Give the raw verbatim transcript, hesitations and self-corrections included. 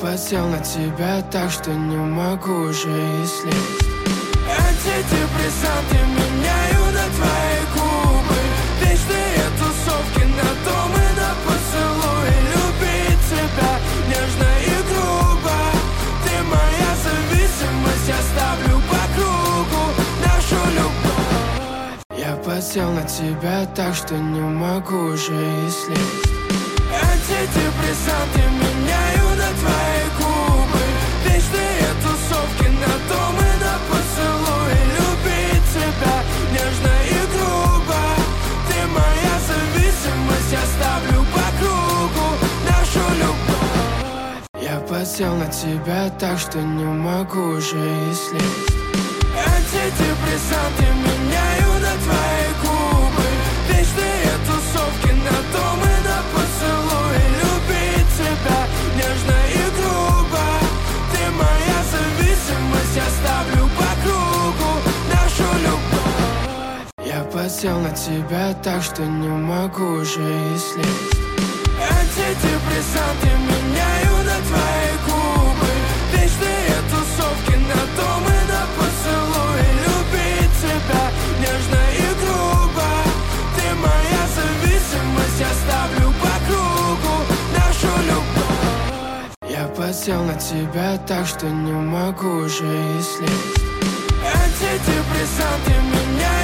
подсел на тебя так, что не могу уже и слезть. Антидепрессанты меняю на твои губы. Вечные тусовки на дом и на поцелуи. Любить тебя нежно и грубо. Ты моя зависимость, я ставлю по кругу нашу любовь. Я подсел на тебя так, что не могу уже и слезть. Антидепрессанты меняю на твои губы. Вечные тусовки на дом и на поцелуи. Любить тебя нежно и грубо. Ты моя зависимость, я ставлю по кругу нашу любовь. Я подсел на тебя так, что не могу уже и слезть. Антидепрессанты меняю на твои губы. Вечные тусовки на дом и на поцелуи. Любить тебя нежно и грубо. Ты моя зависимость, я ставлю по кругу нашу любовь. Я подсел на тебя так, что не могу уже и слезть. Антидепрессанты меняю на твои губы. Вечные тусовки на дом и на поцелуи. Любить тебя нежно и грубо. Ты моя зависимость, я ставлю по кругу нашу любовь. Я подсел на тебя так, что не могу уже и слезть. Антидепрессанты меняю